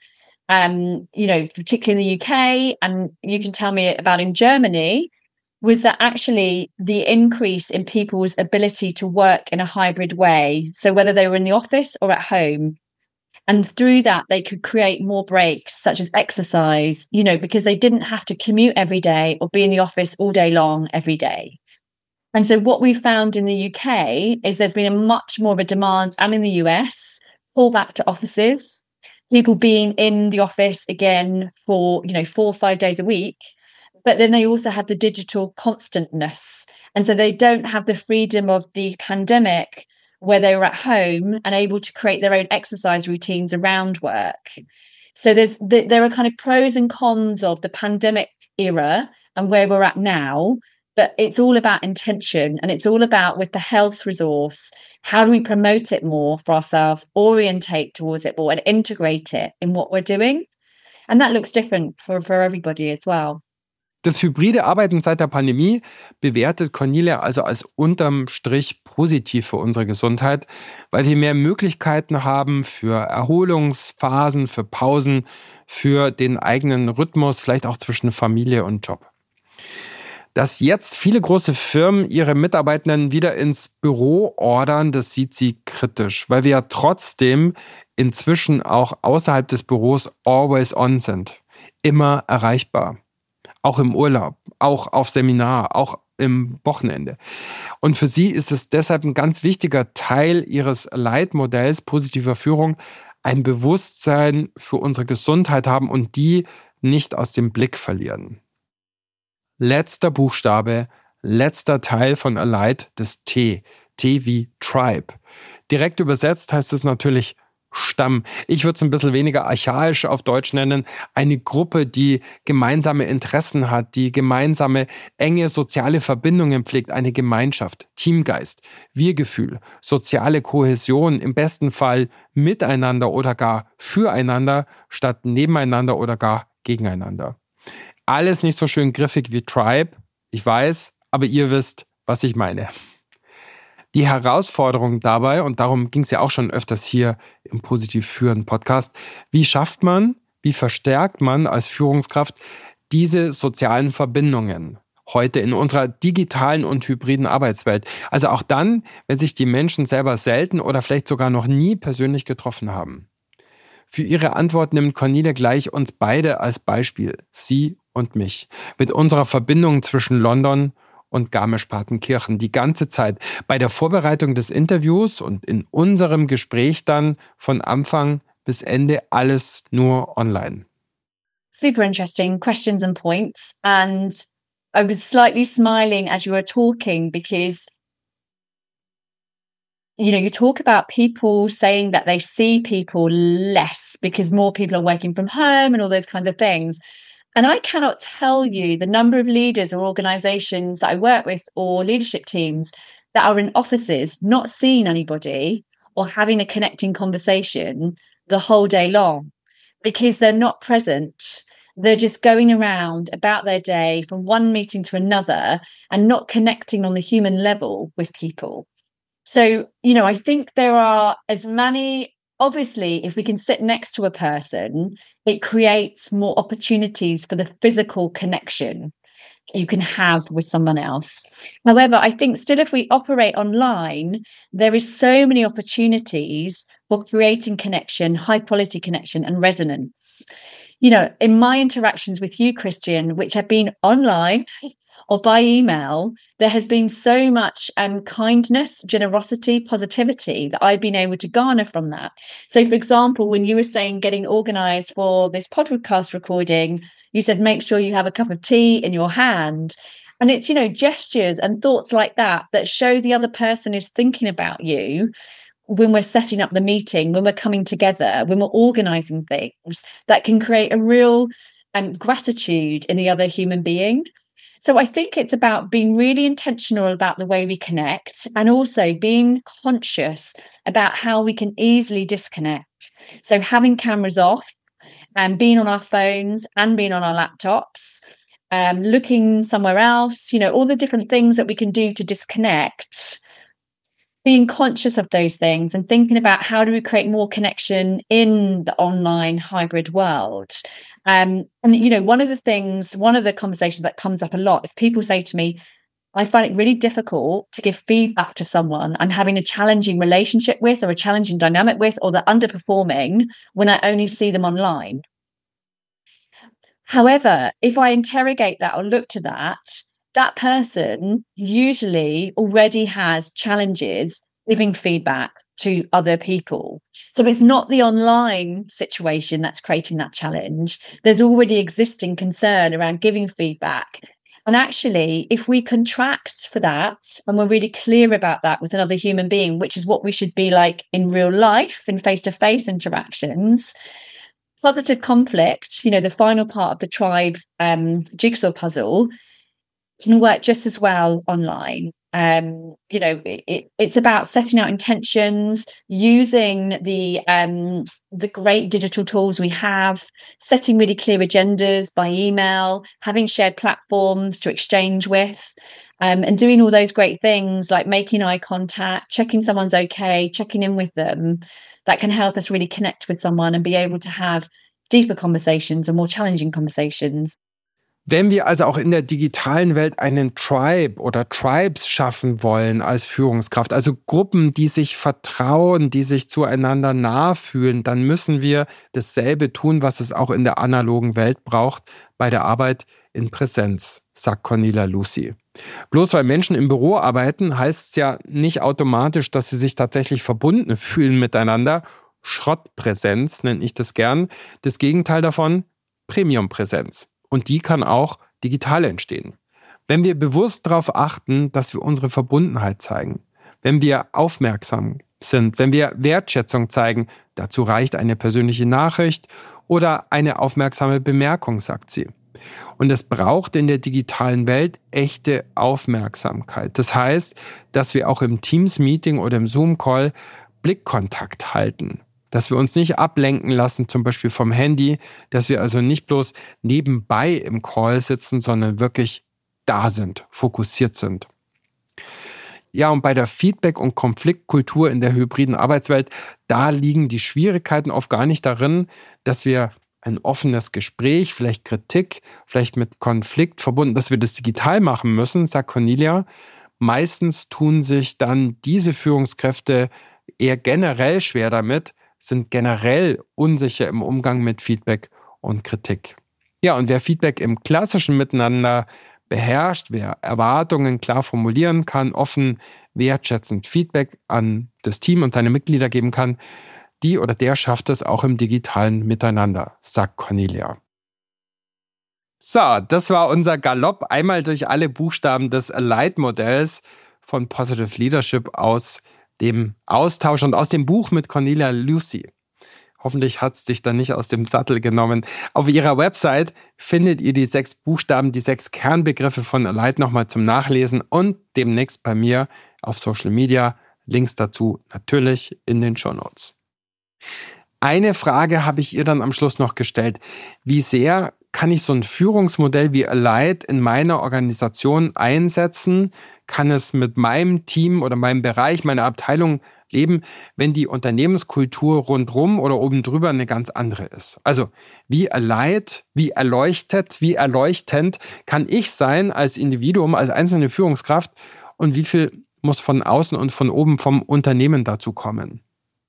you know, particularly in the UK, and you can tell me about in Germany, was that actually the increase in people's ability to work in a hybrid way. So whether they were in the office or at home, and through that, they could create more breaks, such as exercise, you know, because they didn't have to commute every day or be in the office all day long every day. And so what we found in the UK is there's been a much more of a demand, and in the US, pull back to offices, people being in the office again for, you know, 4 or 5 days a week. But then they also have the digital constantness. And so they don't have the freedom of the pandemic where they were at home and able to create their own exercise routines around work. So there are kind of pros and cons of the pandemic era and where we're at now, but it's all about intention, and it's all about, with the health resource, how do we promote it more for ourselves, orientate towards it more and integrate it in what we're doing? And that looks different for everybody as well. Das hybride Arbeiten seit der Pandemie bewertet Cornelia also als unterm Strich positiv für unsere Gesundheit, weil wir mehr Möglichkeiten haben für Erholungsphasen, für Pausen, für den eigenen Rhythmus, vielleicht auch zwischen Familie und Job. Dass jetzt viele große Firmen ihre Mitarbeitenden wieder ins Büro ordern, das sieht sie kritisch, weil wir ja trotzdem inzwischen auch außerhalb des Büros always on sind, immer erreichbar. Auch im Urlaub, auch auf Seminar, auch im Wochenende. Und für sie ist es deshalb ein ganz wichtiger Teil ihres Leitmodells positiver Führung, ein Bewusstsein für unsere Gesundheit haben und die nicht aus dem Blick verlieren. Letzter Buchstabe, letzter Teil von Alight, das T. T wie Tribe. Direkt übersetzt heißt es natürlich Stamm. Ich würde es ein bisschen weniger archaisch auf Deutsch nennen. Eine Gruppe, die gemeinsame Interessen hat, die gemeinsame, enge soziale Verbindungen pflegt, eine Gemeinschaft, Teamgeist, Wir-Gefühl, soziale Kohäsion, im besten Fall miteinander oder gar füreinander statt nebeneinander oder gar gegeneinander. Alles nicht so schön griffig wie Tribe, ich weiß, aber ihr wisst, was ich meine. Die Herausforderung dabei, und darum ging es ja auch schon öfters hier im Positiv Führen Podcast, wie schafft man, wie verstärkt man als Führungskraft diese sozialen Verbindungen heute in unserer digitalen und hybriden Arbeitswelt? Also auch dann, wenn sich die Menschen selber selten oder vielleicht sogar noch nie persönlich getroffen haben. Für ihre Antwort nimmt Cornelia gleich uns beide als Beispiel, sie und mich, mit unserer Verbindung zwischen London und Garmisch-Partenkirchen die ganze Zeit, bei der Vorbereitung des Interviews und in unserem Gespräch dann von Anfang bis Ende alles nur online. Super interesting questions and points. And I was slightly smiling as you were talking because, you talk about people saying that they see people less because more people are working from home and all those kinds of things. And I cannot tell you the number of leaders or organizations that I work with or leadership teams that are in offices not seeing anybody or having a connecting conversation the whole day long because they're not present. They're just going around about their day from one meeting to another and not connecting on the human level with people. So, I think there are as many. Obviously, if we can sit next to a person, it creates more opportunities for the physical connection you can have with someone else. However, I think still if we operate online, there is so many opportunities for creating connection, high quality connection and resonance. In my interactions with you, Christian, which have been online or by email, there has been so much kindness, generosity, positivity that I've been able to garner from that. So, for example, when you were saying getting organized for this podcast recording, you said, make sure you have a cup of tea in your hand. And it's, gestures and thoughts like that show the other person is thinking about you when we're setting up the meeting, when we're coming together, when we're organizing things that can create a real gratitude in the other human being. So I think it's about being really intentional about the way we connect and also being conscious about how we can easily disconnect. So having cameras off and being on our phones and being on our laptops, looking somewhere else, all the different things that we can do to disconnect, being conscious of those things and thinking about how do we create more connection in the online hybrid world. And one of the conversations that comes up a lot is people say to me, I find it really difficult to give feedback to someone I'm having a challenging relationship with or a challenging dynamic with, or they're underperforming when I only see them online. However, if I interrogate that or look to that person usually already has challenges giving feedback to other people. So it's not the online situation that's creating that challenge. There's already existing concern around giving feedback. And actually, if we contract for that and we're really clear about that with another human being, which is what we should be like in real life, in face-to-face interactions, positive conflict, the final part of the tribe jigsaw puzzle, can work just as well online. It's about setting out intentions, using the great digital tools we have, setting really clear agendas by email, having shared platforms to exchange with, and doing all those great things like making eye contact, checking someone's okay, checking in with them. That can help us really connect with someone and be able to have deeper conversations and more challenging conversations. Wenn wir also auch in der digitalen Welt einen Tribe oder Tribes schaffen wollen als Führungskraft, also Gruppen, die sich vertrauen, die sich zueinander nah fühlen, dann müssen wir dasselbe tun, was es auch in der analogen Welt braucht, bei der Arbeit in Präsenz, sagt Cornelia Lucy. Bloß weil Menschen im Büro arbeiten, heißt es ja nicht automatisch, dass sie sich tatsächlich verbunden fühlen miteinander. Schrottpräsenz nenne ich das gern. Das Gegenteil davon, Premiumpräsenz. Und die kann auch digital entstehen. Wenn wir bewusst darauf achten, dass wir unsere Verbundenheit zeigen, wenn wir aufmerksam sind, wenn wir Wertschätzung zeigen, dazu reicht eine persönliche Nachricht oder eine aufmerksame Bemerkung, sagt sie. Und es braucht in der digitalen Welt echte Aufmerksamkeit. Das heißt, dass wir auch im Teams-Meeting oder im Zoom-Call Blickkontakt halten. Dass wir uns nicht ablenken lassen, zum Beispiel vom Handy, dass wir also nicht bloß nebenbei im Call sitzen, sondern wirklich da sind, fokussiert sind. Ja, und bei der Feedback- und Konfliktkultur in der hybriden Arbeitswelt, da liegen die Schwierigkeiten oft gar nicht darin, dass wir ein offenes Gespräch, vielleicht Kritik, vielleicht mit Konflikt verbunden, dass wir das digital machen müssen, sagt Cornelia. Meistens tun sich dann diese Führungskräfte eher generell schwer damit, sind generell unsicher im Umgang mit Feedback und Kritik. Ja, und wer Feedback im klassischen Miteinander beherrscht, wer Erwartungen klar formulieren kann, offen, wertschätzend Feedback an das Team und seine Mitglieder geben kann, die oder der schafft es auch im digitalen Miteinander, sagt Cornelia. So, das war unser Galopp einmal durch alle Buchstaben des Alight-Modells von Positive Leadership aus dem Austausch und aus dem Buch mit Cornelia Lucey. Hoffentlich hat es dich dann nicht aus dem Sattel genommen. Auf ihrer Website findet ihr die 6 Buchstaben, die 6 Kernbegriffe von Alight nochmal zum Nachlesen und demnächst bei mir auf Social Media. Links dazu natürlich in den Shownotes. Eine Frage habe ich ihr dann am Schluss noch gestellt. Wie sehr kann ich so ein Führungsmodell wie Alight in meiner Organisation einsetzen? Kann es mit meinem Team oder meinem Bereich, meiner Abteilung leben, wenn die Unternehmenskultur rundrum oder oben drüber eine ganz andere ist? Also wie Alight, wie erleuchtend kann ich sein als Individuum, als einzelne Führungskraft und wie viel muss von außen und von oben vom Unternehmen dazu kommen?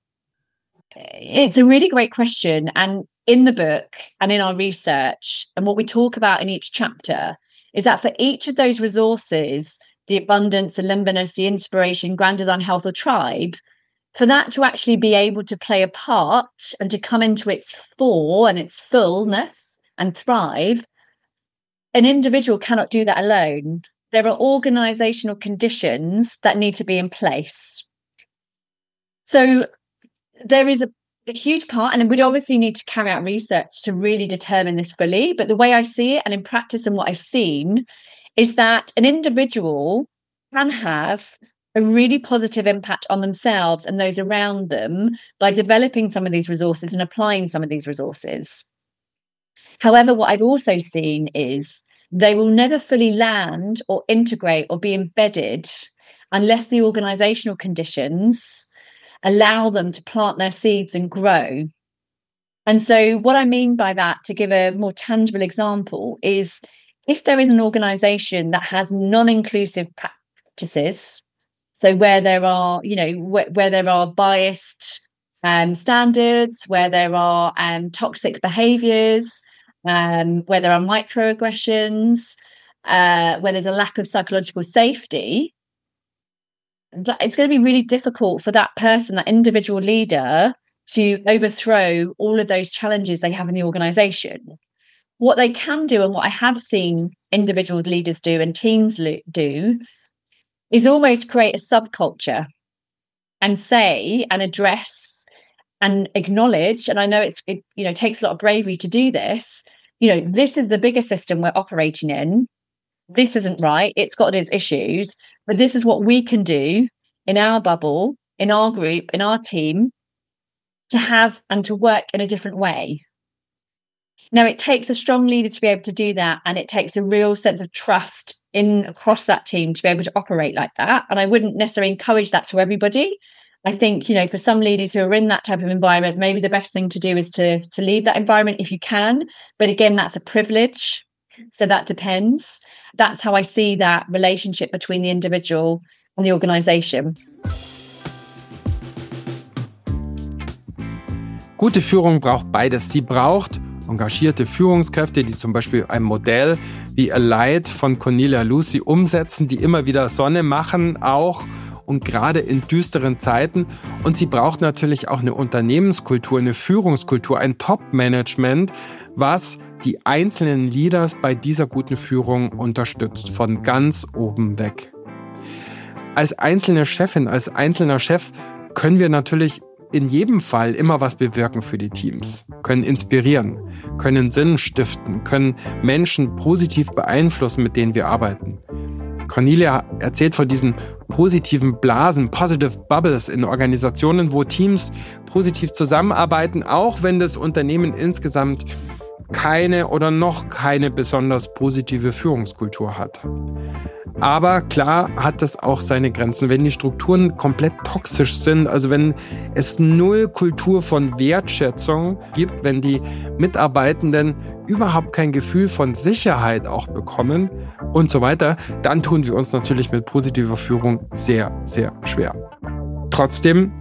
It's a really great question. And in the book and in our research, and what we talk about in each chapter, is that for each of those resources, the abundance, the limberness, the inspiration, grand design, health, or tribe, for that to actually be able to play a part and to come into its full and its fullness and thrive, an individual cannot do that alone. There are organizational conditions that need to be in place. So there is a huge part, and we'd obviously need to carry out research to really determine this fully. But the way I see it, and in practice and what I've seen, is that an individual can have a really positive impact on themselves and those around them by developing some of these resources and applying some of these resources. However, what I've also seen is they will never fully land or integrate or be embedded unless the organizational conditions allow them to plant their seeds and grow. And so what I mean by that, to give a more tangible example, is if there is an organization that has non-inclusive practices, so where there are, where there are biased standards, where there are toxic behaviors, where there are microaggressions, where there's a lack of psychological safety, it's going to be really difficult for that person, that individual leader, to overthrow all of those challenges they have in the organization. What they can do, and what I have seen individual leaders do and teams do, is almost create a subculture and say and address and acknowledge, and I know it takes a lot of bravery to do this, this is the bigger system we're operating in. This isn't right. It's got its issues, but this is what we can do in our bubble, in our group, in our team, to have and to work in a different way. Now, it takes a strong leader to be able to do that, and it takes a real sense of trust across that team to be able to operate like that. And I wouldn't necessarily encourage that to everybody. I think, for some leaders who are in that type of environment, maybe the best thing to do is to leave that environment if you can. But again, that's a privilege. So that depends. That's how I see that relationship between the individual and the organization. Gute Führung braucht beides. Sie braucht engagierte Führungskräfte, die zum Beispiel ein Modell wie Alight von Cornelia Lucey umsetzen, die immer wieder Sonne machen, auch und gerade in düsteren Zeiten. Und sie braucht natürlich auch eine Unternehmenskultur, eine Führungskultur, ein Top-Management, was die einzelnen Leaders bei dieser guten Führung unterstützt, von ganz oben weg. Als einzelne Chefin, als einzelner Chef können wir natürlich in jedem Fall immer was bewirken für die Teams, können inspirieren, können Sinn stiften, können Menschen positiv beeinflussen, mit denen wir arbeiten. Cornelia erzählt von diesen positiven Blasen, positive bubbles in Organisationen, wo Teams positiv zusammenarbeiten, auch wenn das Unternehmen insgesamt keine oder noch keine besonders positive Führungskultur hat. Aber klar hat das auch seine Grenzen. Wenn die Strukturen komplett toxisch sind, also wenn es null Kultur von Wertschätzung gibt, wenn die Mitarbeitenden überhaupt kein Gefühl von Sicherheit auch bekommen und so weiter, dann tun wir uns natürlich mit positiver Führung sehr, sehr schwer. Trotzdem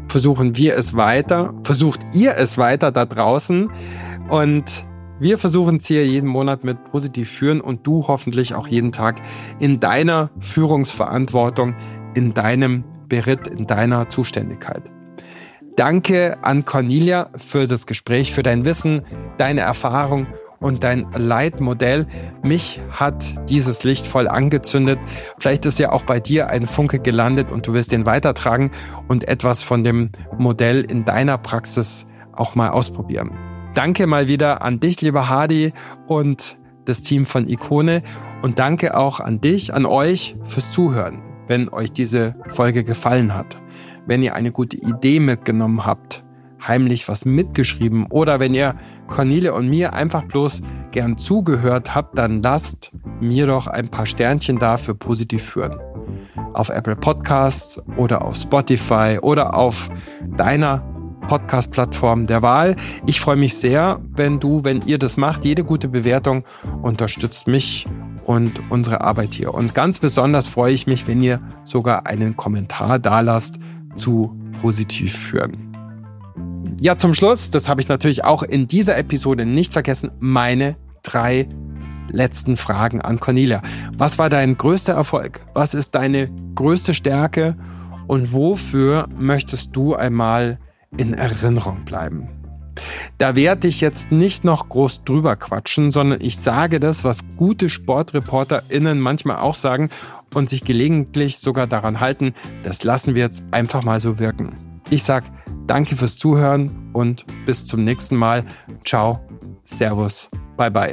versuchen wir es weiter, versucht ihr es weiter da draußen und wir versuchen es hier jeden Monat mit Positiv führen und du hoffentlich auch jeden Tag in deiner Führungsverantwortung, in deinem Beritt, in deiner Zuständigkeit. Danke an Cornelia für das Gespräch, für dein Wissen, deine Erfahrung und dein Leitmodell. Mich hat dieses Licht voll angezündet. Vielleicht ist ja auch bei dir ein Funke gelandet und du willst den weitertragen und etwas von dem Modell in deiner Praxis auch mal ausprobieren. Danke mal wieder an dich, lieber Hadi, und das Team von Ikone. Und danke auch an dich, an euch fürs Zuhören, wenn euch diese Folge gefallen hat. Wenn ihr eine gute Idee mitgenommen habt, heimlich was mitgeschrieben oder wenn ihr Cornelia und mir einfach bloß gern zugehört habt, dann lasst mir doch ein paar Sternchen da für Positiv führen. Auf Apple Podcasts oder auf Spotify oder auf deiner Podcast-Plattform der Wahl. Ich freue mich sehr, wenn ihr das macht. Jede gute Bewertung unterstützt mich und unsere Arbeit hier. Und ganz besonders freue ich mich, wenn ihr sogar einen Kommentar dalasst zu Positiv führen. Ja, zum Schluss, das habe ich natürlich auch in dieser Episode nicht vergessen, meine 3 letzten Fragen an Cornelia. Was war dein größter Erfolg? Was ist deine größte Stärke? Und wofür möchtest du einmal in Erinnerung bleiben? Da werde ich jetzt nicht noch groß drüber quatschen, sondern ich sage das, was gute SportreporterInnen manchmal auch sagen und sich gelegentlich sogar daran halten. Das lassen wir jetzt einfach mal so wirken. Ich sag danke fürs Zuhören und bis zum nächsten Mal. Ciao, Servus, bye bye.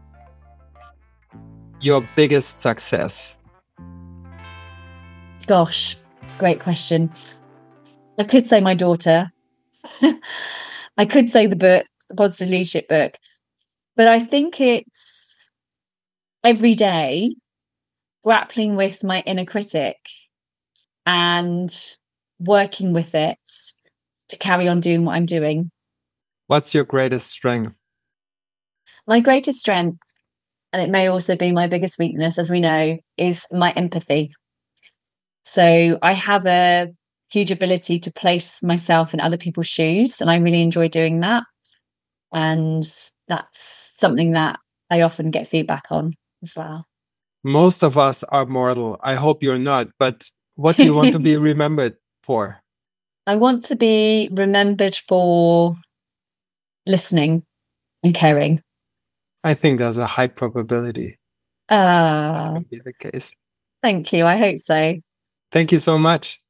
Your biggest success? Gosh, great question. I could say my daughter. I could say the book, the Positive Leadership book. But I think it's every day grappling with my inner critic and working with it to carry on doing what I'm doing. What's your greatest strength? My greatest strength, and it may also be my biggest weakness, as we know, is my empathy. So I have a huge ability to place myself in other people's shoes, and I really enjoy doing that. And that's something that I often get feedback on as well. Most of us are mortal. I hope you're not. But what do you want to be remembered for? I want to be remembered for listening and caring. I think there's a high probability that will be the case. Thank you. I hope so. Thank you so much.